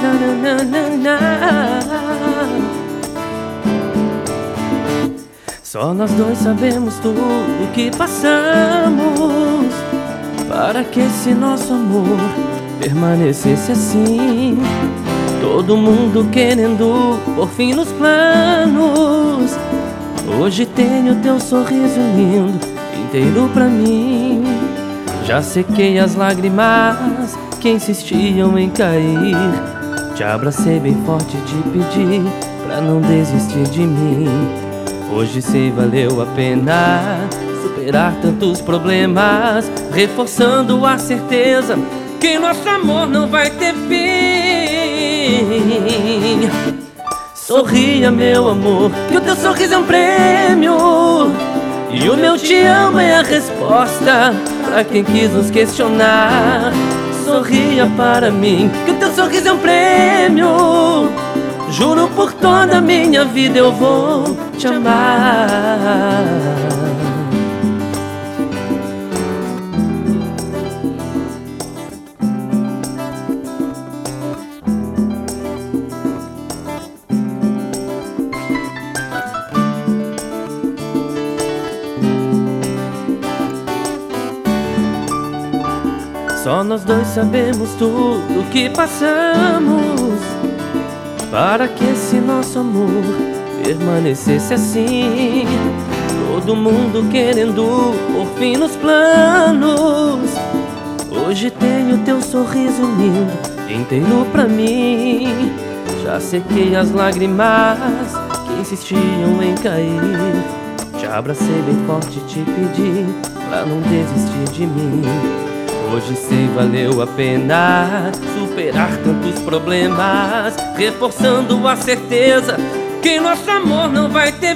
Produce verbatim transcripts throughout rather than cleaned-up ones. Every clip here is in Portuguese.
Nananana. Só nós dois sabemos tudo o que passamos para que esse nosso amor permanecesse assim. Todo mundo querendo por fim nos planos. Hoje tenho teu sorriso lindo inteiro pra mim. Já sequei as lágrimas que insistiam em cair. Te abracei bem forte e te pedi pra não desistir de mim. Hoje sei valeu a pena superar tantos problemas, reforçando a certeza que nosso amor não vai ter fim. Sorria, meu amor, que o teu sorriso é um prêmio, e o meu te amo é a resposta pra quem quis nos questionar. Sorria para mim, que o teu sorriso é um prêmio. Juro por toda a minha vida eu vou te amar. Só nós dois sabemos tudo o que passamos para que esse nosso amor permanecesse assim. Todo mundo querendo por fim nos planos. Hoje tenho teu sorriso lindo inteiro pra mim. Já sequei as lágrimas que insistiam em cair. Te abracei bem forte e te pedi pra não desistir de mim. Hoje sei valeu a pena superar tantos problemas, reforçando a certeza que nosso amor não vai ter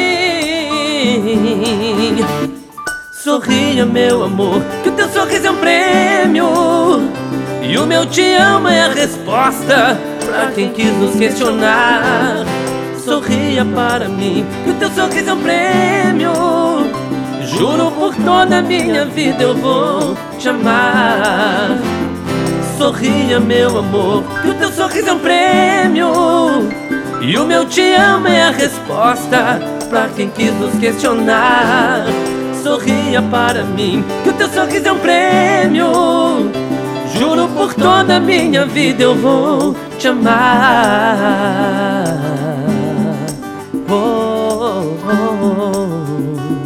fim. Sorria, meu amor, que o teu sorriso é um prêmio, e o meu te amo é a resposta pra quem quis nos questionar. Sorria para mim, que o teu sorriso é um prêmio. Juro por toda a minha vida eu vou te amar. Sorria, meu amor, que o teu sorriso é um prêmio, e o meu te amo é a resposta pra quem quis nos questionar. Sorria para mim, que o teu sorriso é um prêmio. Juro por toda a minha vida eu vou te amar. Oh, oh, oh.